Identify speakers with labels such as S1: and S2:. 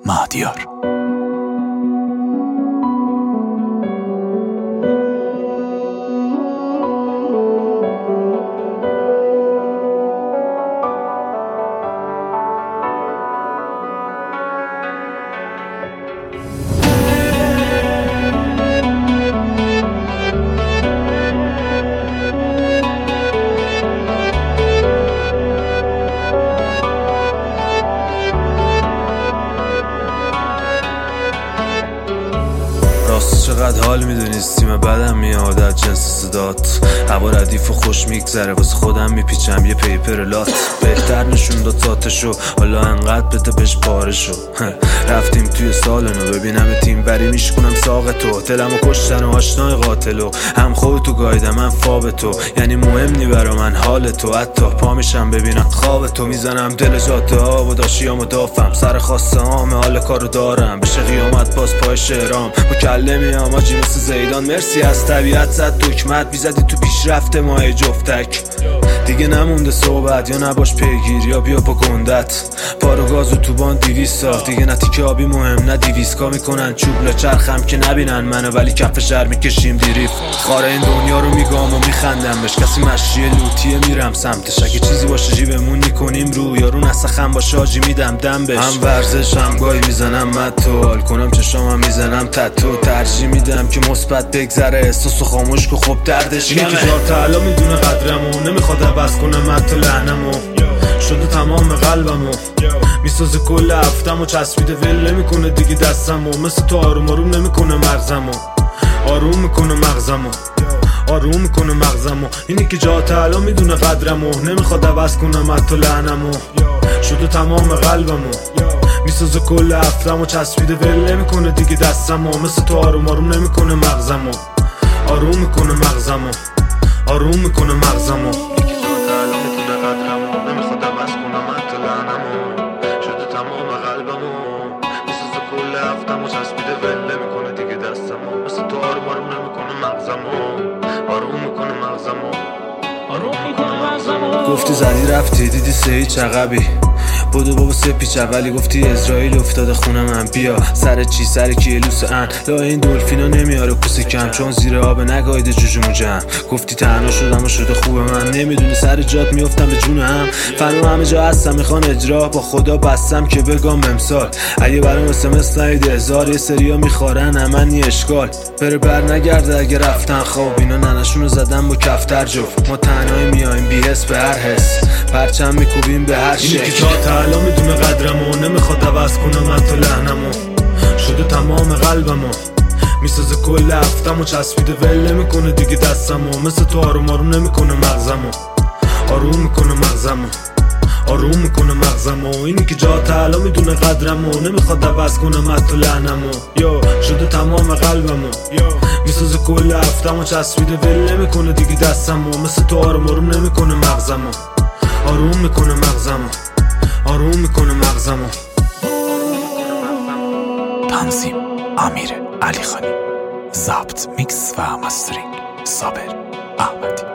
S1: مهدیار.
S2: چقدر حال میدونی سیم بدم میاد از جنس صدات، هوا ردیف و خوش میگذره واسه خودم میپیچم یه پیپر لات. بهتر نشون داد تاتشو حالا انقدر بده بهش پارشو. رفتیم توی سالنو ببینم تیم بری میشکنم ساق تو، دلمو کشتن و آشنای قاتلو، هم خودتو گایدم من فاب تو، یعنی مهم نی برا من حال تو، حتی پا میشم ببینم خواب تو. میزنم دل جاده ها و داشیامو دافم، سر خواسته هامه حال کارو دارم، بشه قیامت باز پای شعرام مکلمی آجی مثل زیدان. مرسی از طبیعت زد دکمت بیزدی تو پیشرفت ماه جفتک، دیگه نمونده صحبت یا نباش پیگیر یا بیا با گندت. پارو گازو تو بان 200 ساخت دیگه، نه تیکه آبی مهم نه 200 میکنن چوب لچرخم که نبینن منو، ولی کف شهر میکشیم دیریف. خاره این دنیا رو میگام و میخندم بهش، کسی مشی لوتیه میرم سمتش، اگه چیزی باشه جیبمون میکنیم رو، یارو نسخم باشه آجی میدم دم بهش. هم ورزش هم گاهی میزنم متو، حال کنم چشامم میزنم تتو، ترجیح میدم که مثبت بگذره احساسو خاموش که خب دردش کمه. اینی که جا تعالی میدونه قدرمو، نمیخواد عوض کنم حتی لعنمو، شده تمام قلبمو میسازه کل هفتمو، چسبیده ول نمیکنه دیگه دستمو، مثل تو آروم آروم نمیکنه مغزمو، آروم میکنه مغزمو، آروم میکنه مغزمو. اینی که جا تعالی میدونه قدرمو، نمیخواد عوض کنم حتی لعنمو، شده تمام قلبمو میسازه کل هفتمو، چسبیده ول نمیکنه دیگه دستمو، مثل تو آروم آروم نمیکنه مغزمو، آروم میکنه مغزمو، آروم میکنه مغزمو. یکی جا تعالی میدونه قدرمو، نمیخواد عوض کنم حتی لعنمو، شده تمام قلبمو میسازه کل هفتمو، چسبیده ول نمیکنه دیگه دستمو، مثل تو آروم آروم نمیکنه مغزمو، آروم میکنه مغزمو، آروم میکنه مغزمو. گفتی زدی رفتی دیدی سه چقبی بودو بابا سپیچ، اولی گفتی اسرائیل افتاده خونه من، بیا سر چی سر کیه لوس ان، لا این دولفینا نمیاره کوسه کم، چون زیر آب نگایده جوجمو جمع. گفتی تنها شدم و شده خوبه من، نمیدونی سر جات میافتم به جون هم، فنو همه جا هستم میخوان اجرا، با خدا بستم که بگم امسال اگه برام اسمس نیده هزار، یه سریا میخورن همنی اشکال بره بر نگرده اگه رفتن خواب، اینا ننشونو زدن با کفتر جفت، ما تنهایی میایم بی حس به هر حس، پرچم میکوبیم به هر شکل. حالا میدونه قدرمو، نمیخواد عوض کنم حتی لعنمو، شده تمام قلبمو میسازه کل هفتمو، چسبیده ول نمیکنه دیگه دستمو، مثل تو آروم آروم نمیکنه مغزمو، آروم میکنه مغزمو، آروم میکنه مغزمو. اینی که جا تعالی میدونه قدرمو، نمیخواد عوض کنم حتی لعنمو، یا شده تمام قلبمو میسازه کل هفتمو، چسبیده ول نمیکنه دیگه دستمو، مثل تو آروم آروم نمیکنه مغزمو، آروم میکنه مغزمو، آروم میکنه مغزمو.
S1: تنظیم امیر علی خانی، ضبط میکس و مسترینگ صابر احمدی.